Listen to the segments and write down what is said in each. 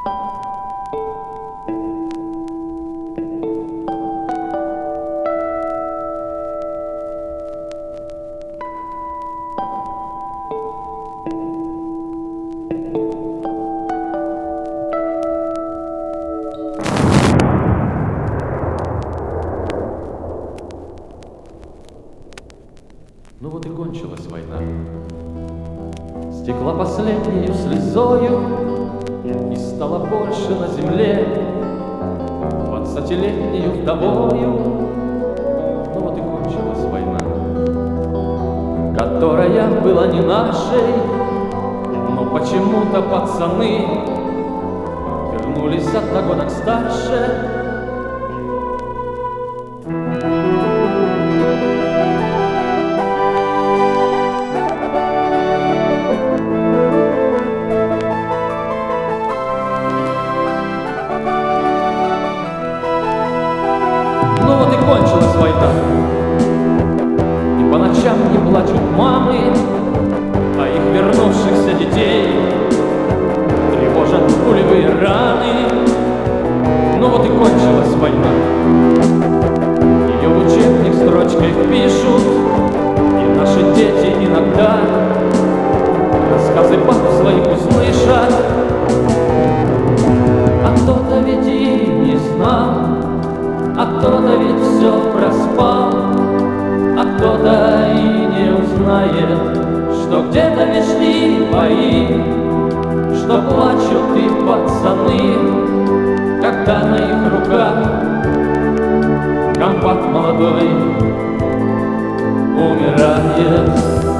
Ну вот и кончилась война. Стекла последнею слезою, и стало больше на земле 20-летнею вдовою. Ну вот и кончилась война, которая была не нашей, но почему-то пацаны вернулись одногодок старше. Кончилась война, и по ночам не плачут мамы, а их вернувшихся детей тревожат пулевые раны. Ну вот и кончилась война, ее в учебник строчкой впишут, и наши дети иногда рассказы пап своих услышат. А кто-то ведь и не знал, а кто-то ведь все проспал, а кто-то и не узнает, что где-то ведь шли бои, что плачут и пацаны, когда на их руках комбат молодой умирает.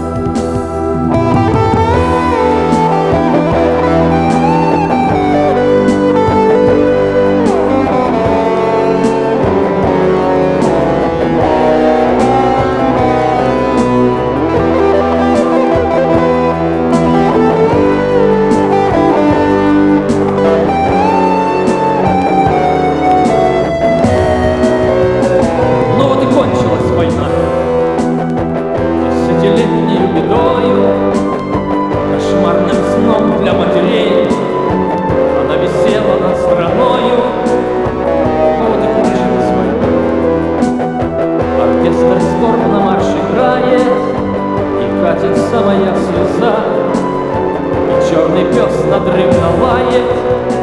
Десятилетнею бедою, кошмарным сном для матерей, она висела над страною. Вот и кончилась война. Оркестр скорбно марш играет, и катится моя слеза, и черный пес надрывно лает.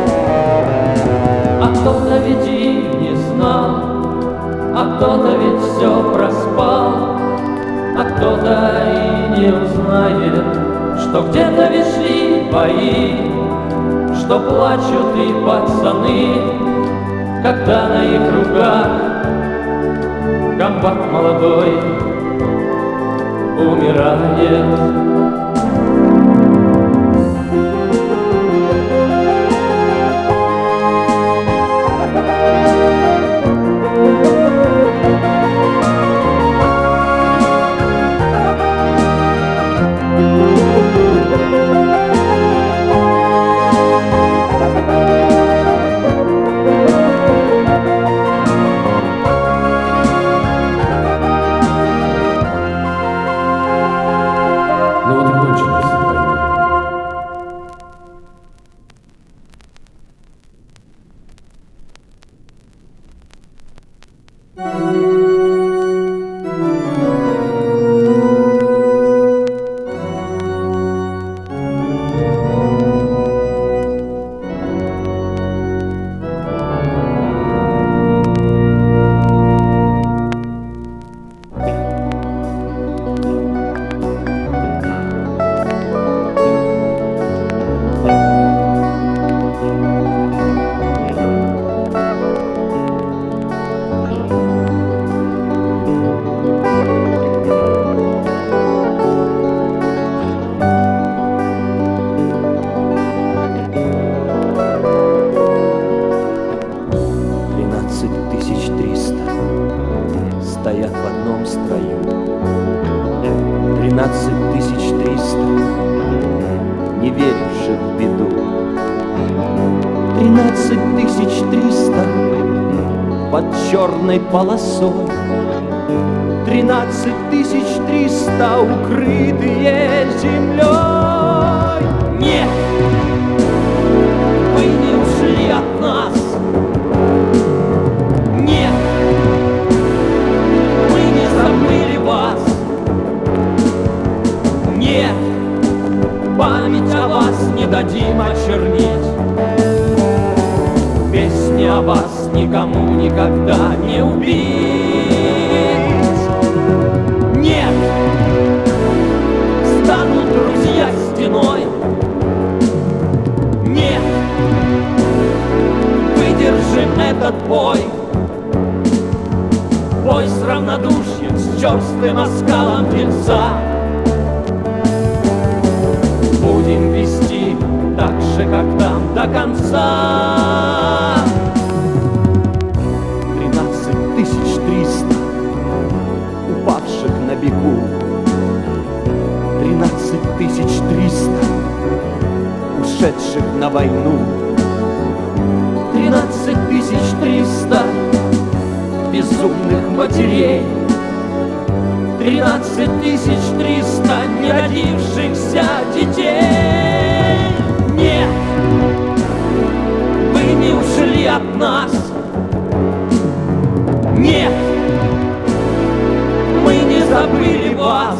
А кто-то ведь и не знал, а кто-то ведь все проспал, а кто-то и не узнает, что где-то ведь шли бои, что плачут и пацаны, когда на их руках комбат молодой умирает. Стоят в одном строю 13300 не веривших в беду. 13300 под черной полосой, 13300 укрытые землей. Нет, вы не ушли. память о вас не дадим очернить. Песни о вас никому никогда не убить. Нет, станут друзья стеной. Нет, выдержим этот бой. Бой с равнодушием, с черствым оскалом тельца. Будем вести так же, как там, до конца. 13300 упавших на бегу, 13300 ушедших на войну, 13300 безумных матерей, 13300 не родившихся детей. Нет, вы не ушли от нас. Нет, мы не забыли вас.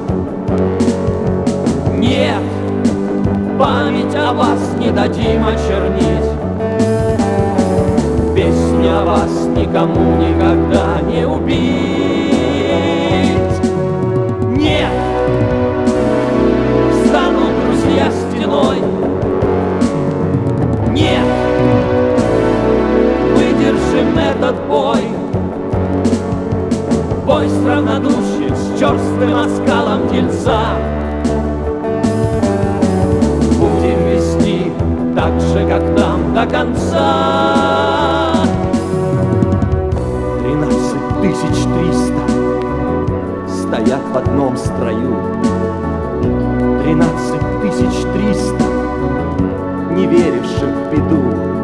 Нет, память о вас не дадим очернить. Песни о вас никому никогда не убить. Нет, станут друзья стеной. Нет, выдержим этот бой. Бой с равнодушием, с черствым оскалом тельца. Будем вести так же, как там, до конца. 13300 стоят в одном строю, 13300 не веривших в беду,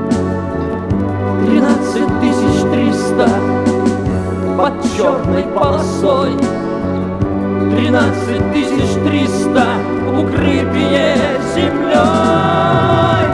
13300 под черной полосой, 13300 укрытие землей.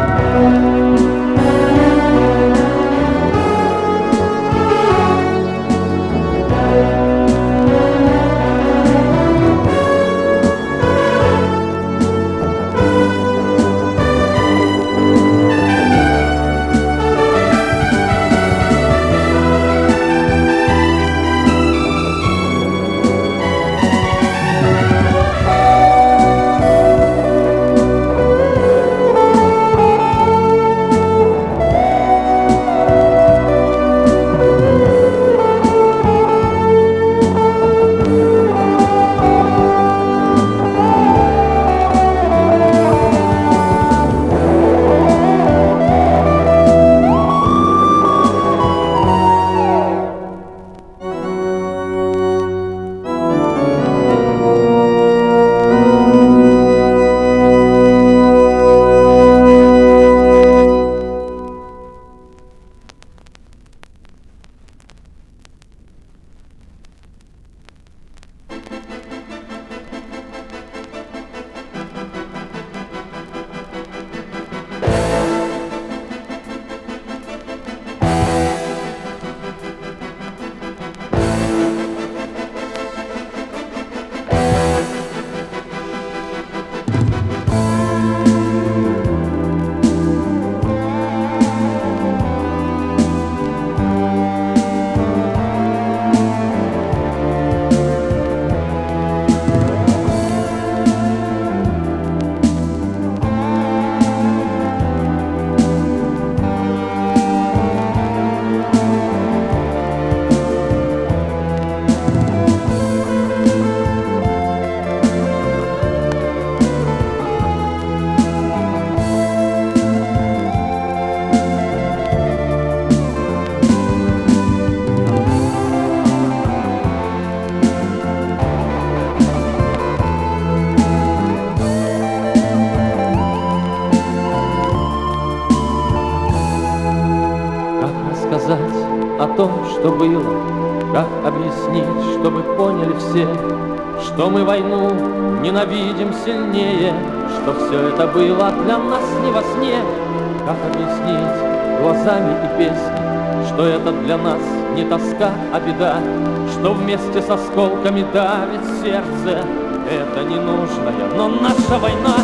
О том, что было, как объяснить, чтобы поняли все, что мы войну ненавидим сильнее, что все это было для нас не во сне. Как объяснить глазами и песней, что это для нас не тоска, а беда, что вместе с осколками давит сердце. Это ненужная, но наша война.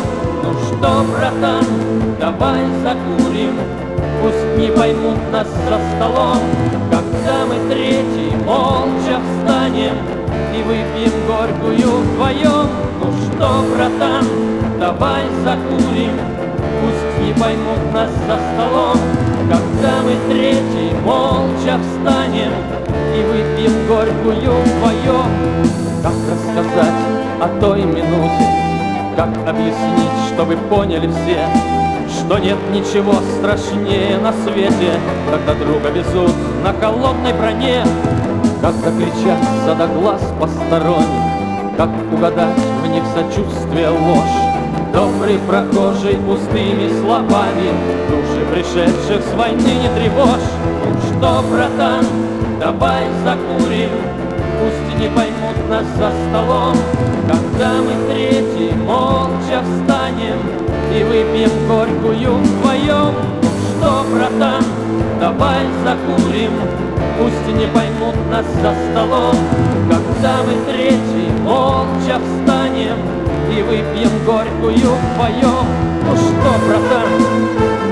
Ну что, братан, давай закурим, пусть не поймут нас за столом, когда мы третий молча встанем и выпьем горькую вдвоем. Ну что, братан, давай закурим, пусть не поймут нас за столом, когда мы третий молча встанем и выпьем горькую вдвоем. Как рассказать о той минуте, как объяснить, чтобы поняли все, что нет ничего страшнее на свете, когда друга везут на холодной броне, когда кричатся до глаз посторонних, как угадать в них сочувствие, ложь. Добрый прохожий пустыми словами души пришедших с войны не тревожь. Ну что, братан, давай закурим, пусть не поймут нас за столом, когда мы третий молча встанем и выпьем горькую вдвоем. Ну что, братан, давай закурим, пусть не поймут нас за столом, когда мы третий молча встанем и выпьем горькую вдвоем. Ну что, братан?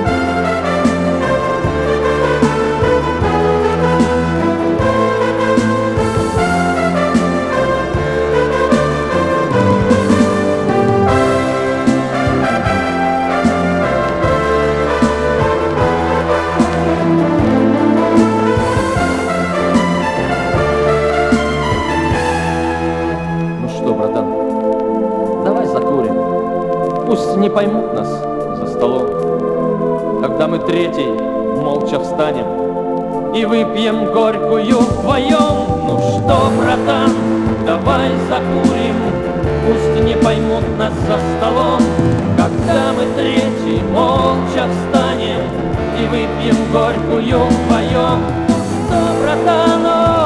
Пусть не поймут нас за столом, когда мы третий молча встанем и выпьем горькую вдвоем. Ну что, братан, давай закурим, пусть не поймут нас за столом, когда мы третий молча встанем и выпьем горькую вдвоем. Ну что, братан,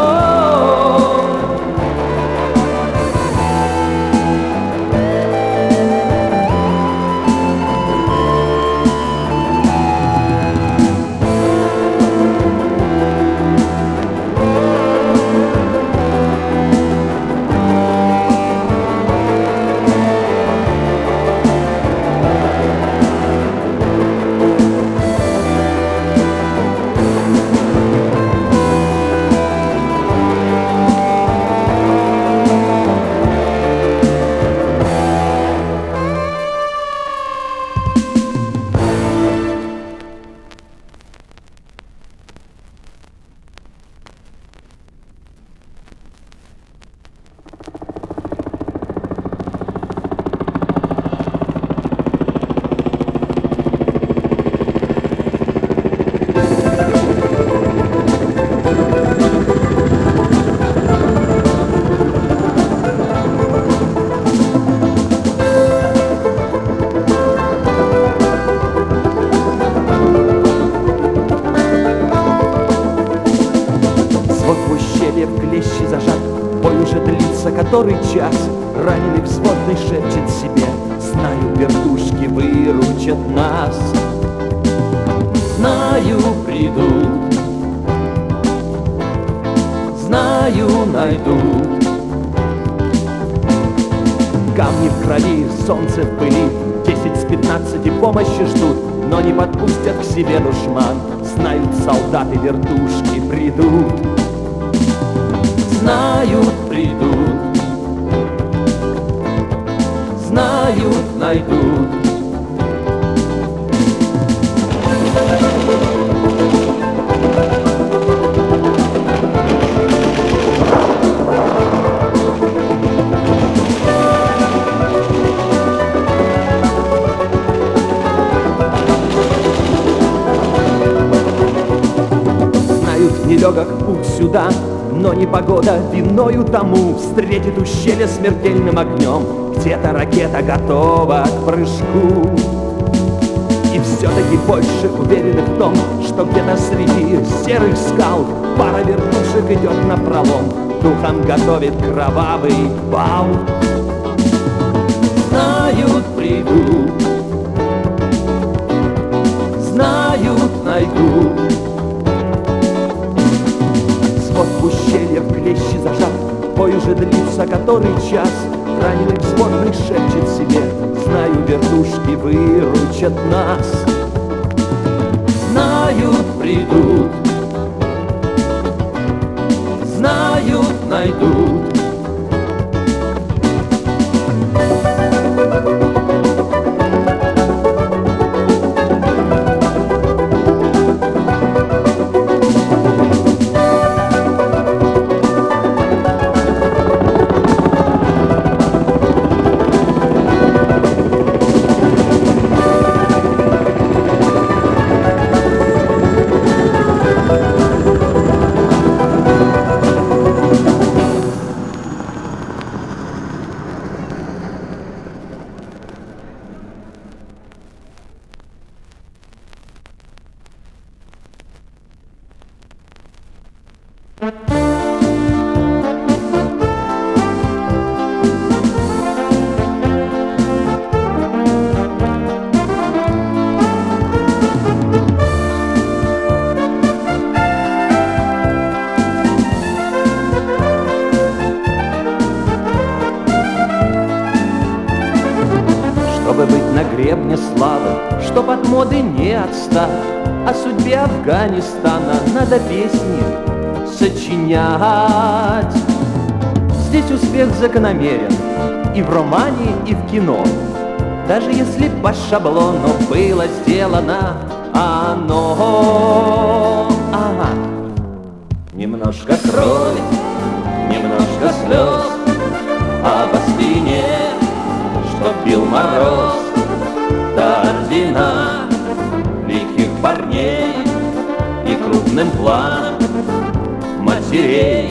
который час раненый взводный шепчет себе: знаю, вертушки выручат нас. Знаю, придут, знаю, найдут. Камни в крови, солнце в пыли, 10 с 15 помощи ждут, но не подпустят к себе душман. Знают, солдаты вертушки придут. Знают, придут, знают, найдут. Знают, нелегок путь сюда, но непогода виною тому встретит ущелье смертельным огнем. Где-то ракета готова к прыжку. И все-таки больше уверены в том, что где-то среди серых скал пара вертушек идет напролом, духом готовит кровавый бал. Знают, придут, знают, найдут. Свод в ущелье в клещи зажат, бой уже длится который час. Раненый взводный шепчет себе: знаю, вертушки выручат нас. Знают, придут, знают, найдут. Чтобы быть на гребне славы, чтоб от моды не отстать, о судьбе Афганистана надо песни сочинять. Здесь успех закономерен и в романе, и в кино. Даже если по шаблону было сделано оно. Ага. Немножко крови, немножко слез, а по спине, что бил мороз, до ордена лихих парней и крупным планом матерей.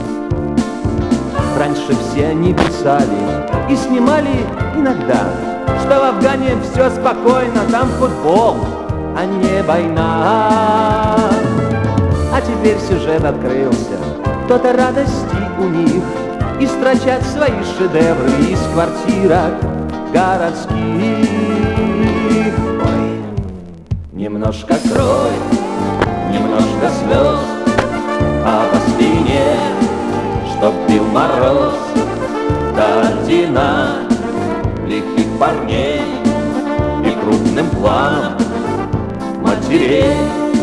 Раньше все они писали и снимали иногда, что в Афгане все спокойно, там футбол, а не война. А теперь сюжет открылся, кто-то радости у них, и строчат свои шедевры из квартирок городских. Ой. Немножко крови, немножко слез, а по спине, чтоб бил мороз, до ордена лихих парней и крупным планом матерей.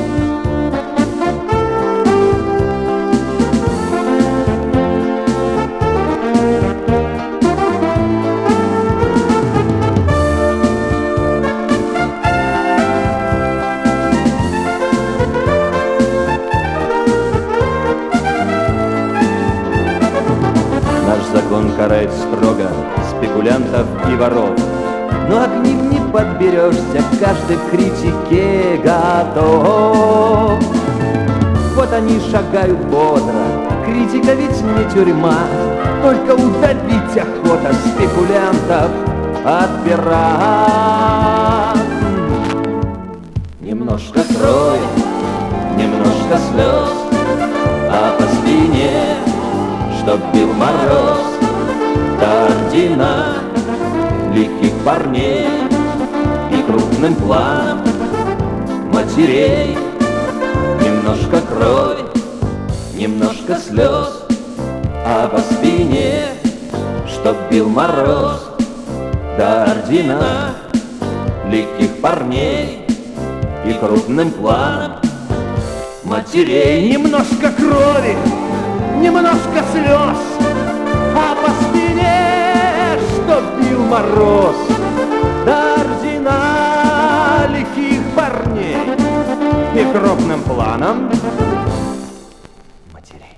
Закон карает строго спекулянтов и воров, но к ним не подберешься, каждый к критике готов. Вот они шагают бодро, критика ведь не тюрьма, только удавить охота спекулянтов от пера. Немножко крови, немножко слез, а по спине, чтоб бил мороз, до ордена лихих парней и крупным планом матерей. Немножко крови, немножко слез, а по спине, чтоб бил мороз, до ордена лихих парней и крупным планом матерей. Немножко крови, немножко слез, а по спине, чтоб бил мороз, до ордена лихих парней и крупным планом матерей.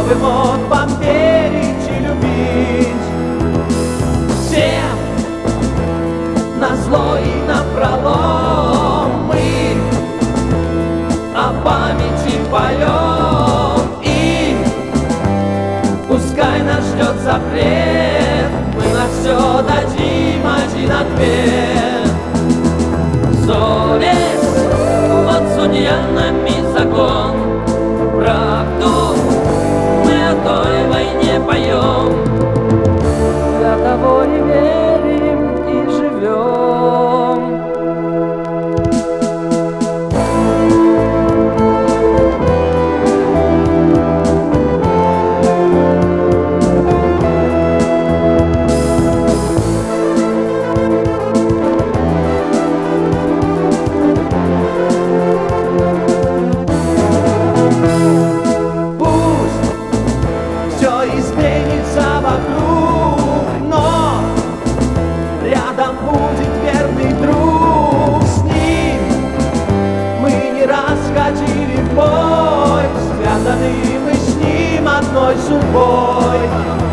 любим, вот вам верить и любить. Всем назло и напролом мы о памяти поем, и пускай нас ждет запрет, мы на все дадим один ответ. Совесть, вот судья нами закон, правду мы о той войне поем. Для того и верим, и живем. Мы с ним одной судьбой.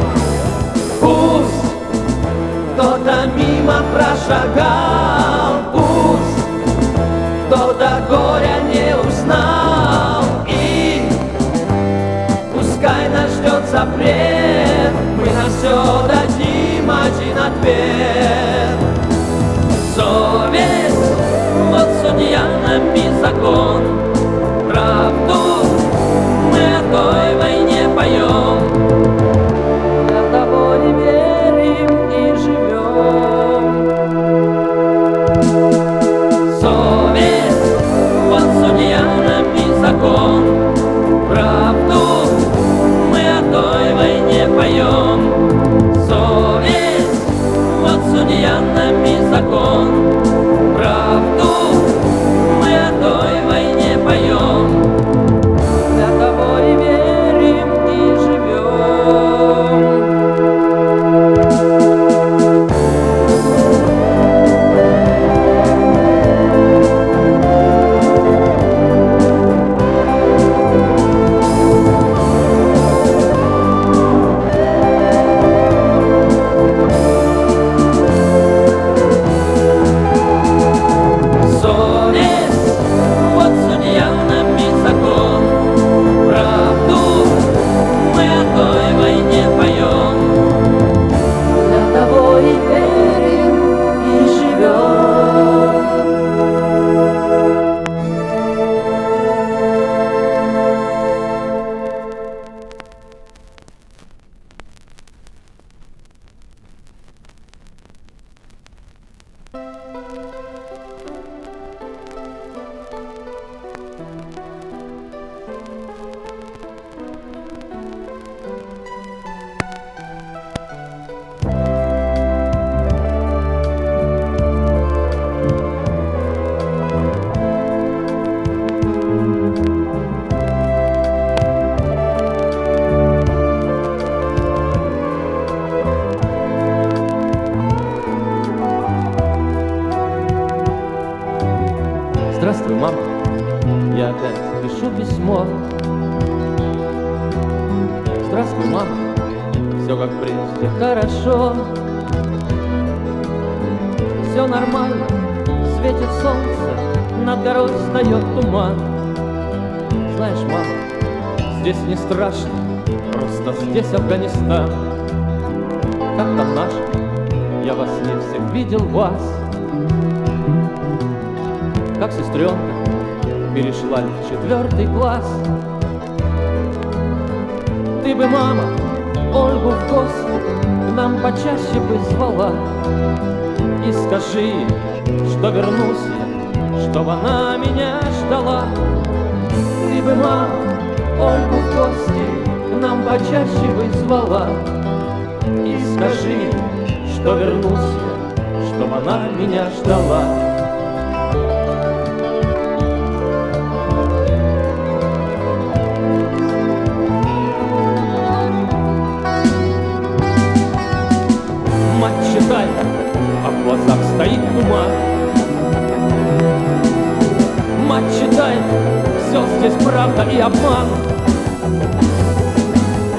Пусть кто-то мимо прошагал, пусть кто-то горя не узнал, и пускай нас ждет запрет, мы на все дадим один ответ. Совесть, вот судья нами закон, правду мы о той войне поем. Для того и верим, и живем. Совесть, вот судья нами закон, правду мы о той войне поем. Совесть, вот судья нами закон, правду мы о той войне поем. Для того и верим, и живем. Совесть, вот судья нами закон, правду мы о той войне поем. Для того и верим, и живем. Здравствуй, мама, я опять пишу письмо. Здравствуй, мама, все как прежде хорошо. Все нормально, светит солнце, над горой встает туман. Знаешь, мама, здесь не страшно, просто здесь Афганистан. Как там наши? Я вас не всех видел, вас. Как сестренка перешла ли в 4 класс. Ты бы, мама, Ольгу в гости к нам почаще бы звала. И скажи ей, что вернусь я, чтоб она меня ждала. Ты бы, мама, Ольгу в гости к нам почаще бы звала. И скажи ей, что вернусь я, чтоб она меня ждала. Мать читает, а в глазах стоит туман. Мать читает, все здесь правда и обман.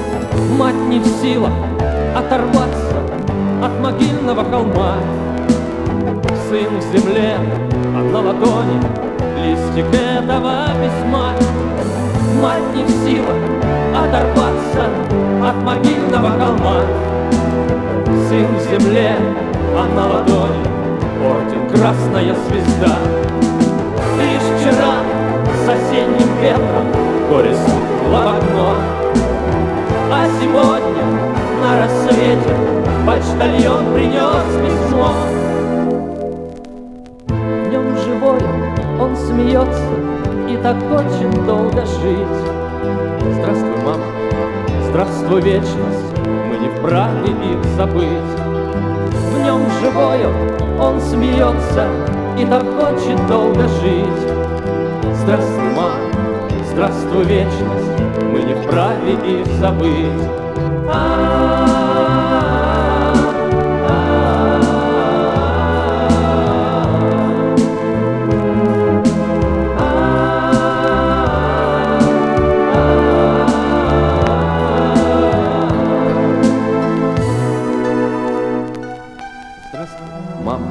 Мать не в силах оторваться от могильного холма. Сын в земле, а на ладони листик этого письма. Мать не в силах оторваться от могильного холма. Сын в земле, а на ладони орден Красная Звезда. Лишь вчера с осенним ветром горе стукло в окно, а сегодня на рассвете почтальон принес письмо. В нем живой он смеется и так очень долго жить. Здравствуй, мама, здравствуй, вечность, мы не вправе их забыть. В нем живой он смеется и так хочет долго жить. Здравствуй, мама, здравствуй, вечность, мы не вправе их забыть. Здравствуй, мама.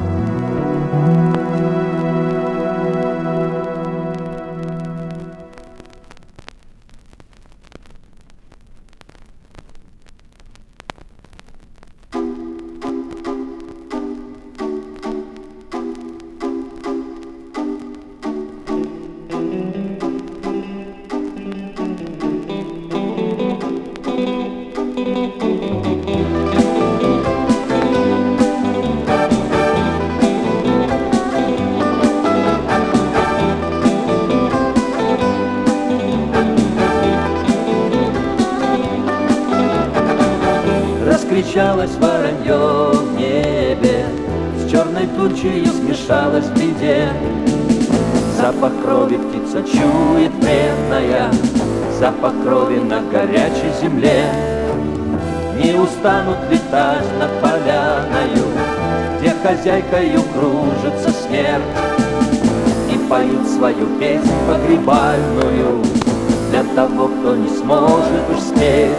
Раскричалось воронье в небе, с черной тучей смешалось в беде. Запах крови птица чует вредная, запах крови на горячей земле. Не устанут летать над поляною, где хозяйкою кружится смерть, и поют свою песнь погребальную для того, кто не сможет уж спеть.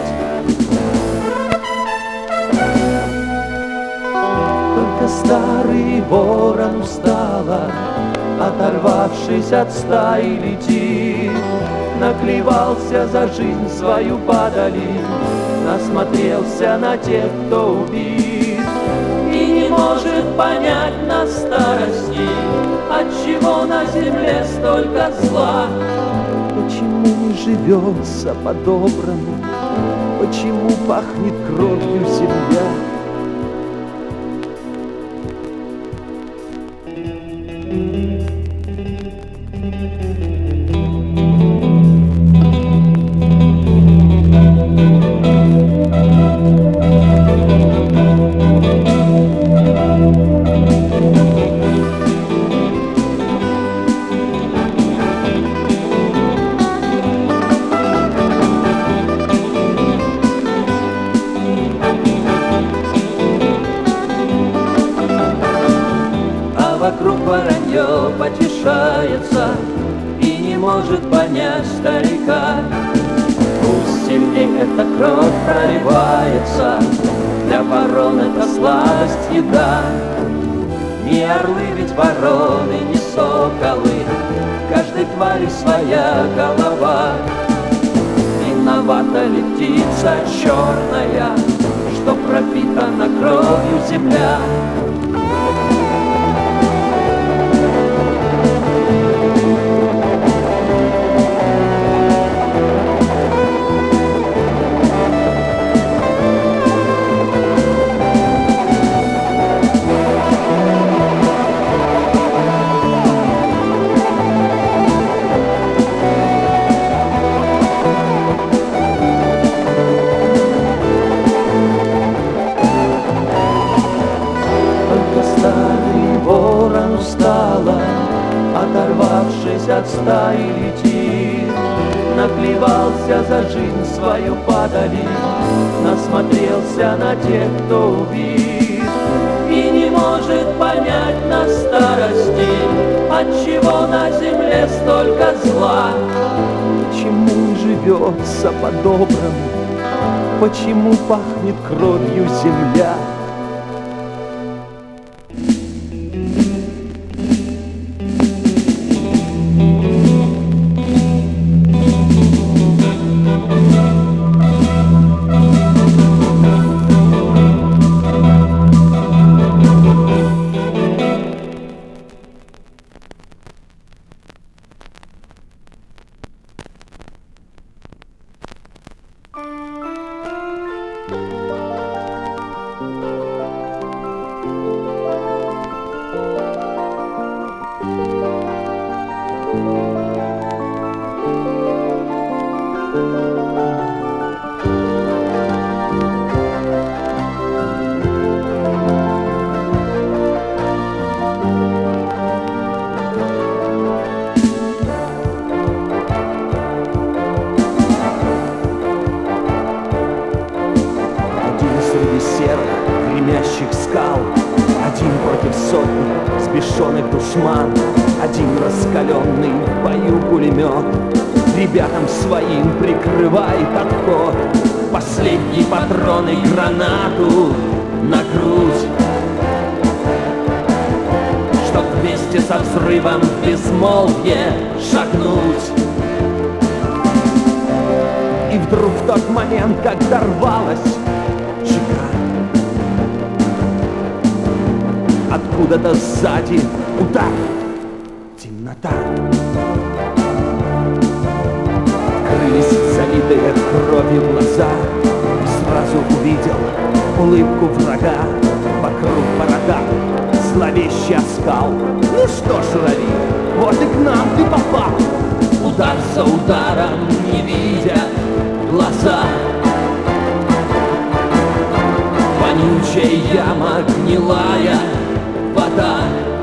Старый ворон устало, оторвавшись от стаи, летит. Наклевался за жизнь свою падали, насмотрелся на тех, кто убит. И не может понять на старости, отчего на земле столько зла. Почему не живется по-доброму? Почему пахнет кровью земля? Вокруг воронье потешается и не может понять старика. Пусть сильней эта кровь проливается, для ворон это сладость еда. Не орлы ведь вороны, не соколы, каждой твари своя голова. Виновата ли птица черная, что пропитана кровью земля? Оторвавшись от стаи, летит. Наклевался за жизнь свою падали, насмотрелся на тех, кто убит. И не может понять на старости, отчего на земле столько зла. Почему живется по-доброму? почему пахнет кровью земля? Гремящих скал, один против сотни сбешенных душман, один раскаленный в бою пулемет, ребятам своим прикрывает отход. Последний патрон и гранату на грудь, чтоб вместе со взрывом в безмолвие шагнуть. И вдруг в тот момент, когда рвалась чека, откуда-то сзади удар, темнота. Открылись залитые кровью глаза, и сразу увидел улыбку врага. Вокруг борода, зловещий оскал. Ну что ж, Рави, вот и к нам ты попал. Удар за ударом, не видя глаза. Вонючая яма, гнилая вода.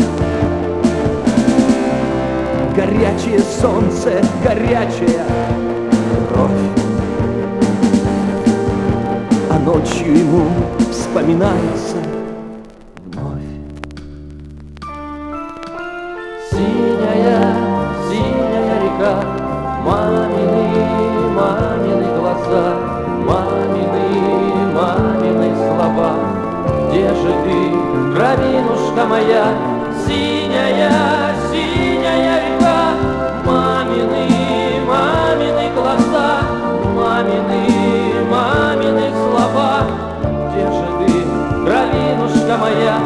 Горячее солнце, горячая кровь. А ночью ему вспоминается вновь. Синяя, синяя река, мамины глаза, мамины слова. Где же ты, кровинушка моя? Синяя, синяя река, мамины глаза, мамины слова. Где же ты, кровинушка моя?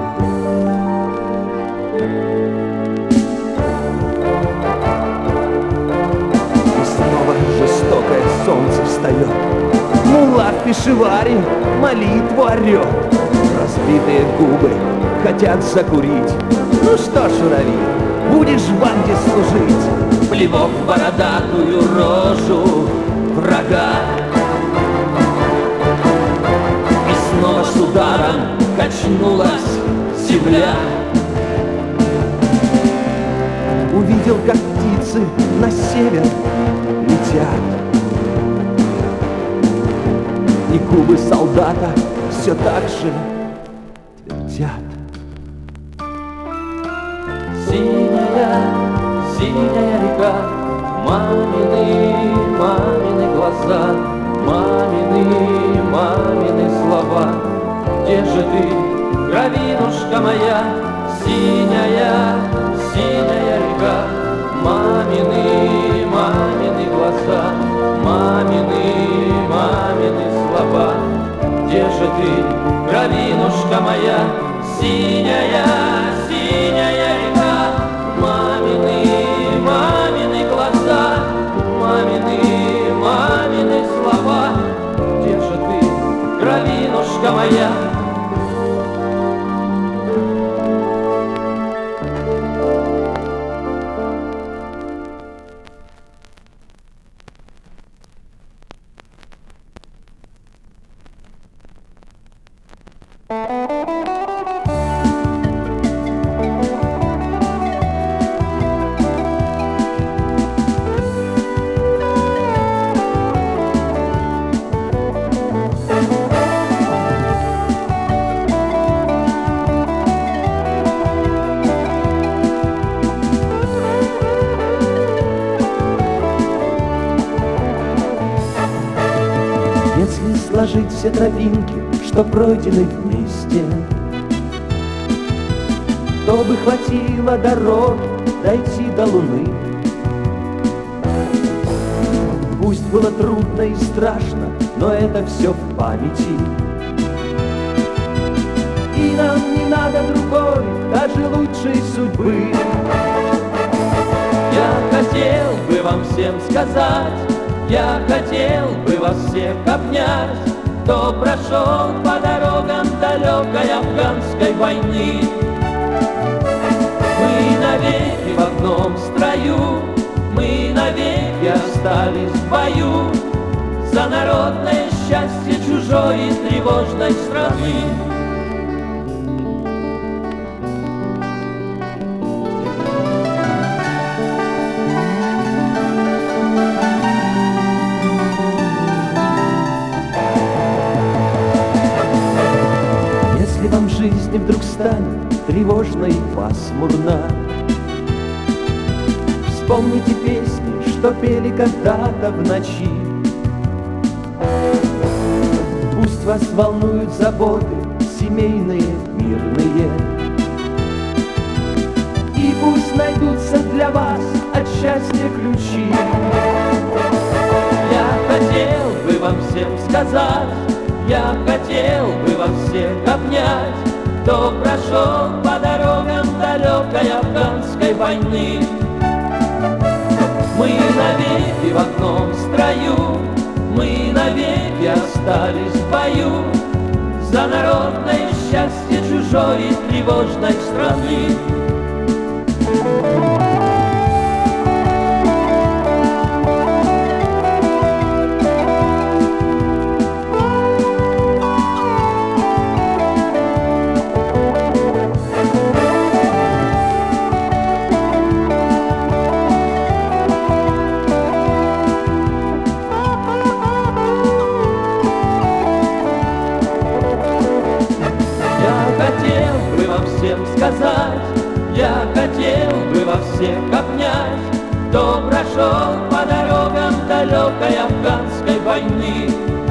И снова жестокое солнце встает. Мулла в пешеваре молитву орет. Разбитые губы хотят закурить. Ну что ж, Рави, будешь в банде служить. Плевок в бородатую рожу врага. И снова с ударом качнулась земля. Увидел, как птицы на север летят, и губы солдата все так же твердят. Синяя, синяя река, мамины глаза, мамины слова. Где же ты, кровинушка моя? Синяя, синяя река, мамины глаза, мамины слова. Где же ты, кровинушка моя? Синяя, синяя река, мамины глаза, мамины слова. Где же ты, кровинушка моя? сложить все тропинки, что пройдены вместе. Чтобы хватило дороги дойти до Луны. Пусть было трудно и страшно, но это все в памяти. И нам не надо другой, даже лучшей судьбы. Я хотел бы вам всем сказать, я хотел бы вас всех обнять, кто прошел по дорогам далекой афганской войны. Мы навеки в одном строю, мы навеки остались в бою за народное счастье чужой и тревожной страны. Если вам жизнь вдруг станет тревожно и пасмурно, вспомните песни, что пели когда-то в ночи. Пусть вас волнуют заботы семейные, мирные, и пусть найдутся для вас от счастья ключи. Я хотел бы вам всем сказать, я хотел бы вас всех обнять, кто прошел по дорогам далекой афганской войны. Мы навеки в одном строю, мы навеки остались в бою за народное счастье чужой и тревожной страны. Сказать, я хотел бы вас всех обнять, кто прошел по дорогам далекой афганской войны.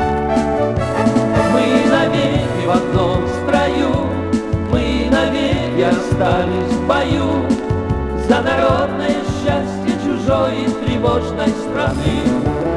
Мы навеки в одном строю, мы навеки остались в бою за народное счастье чужой и тревожной страны.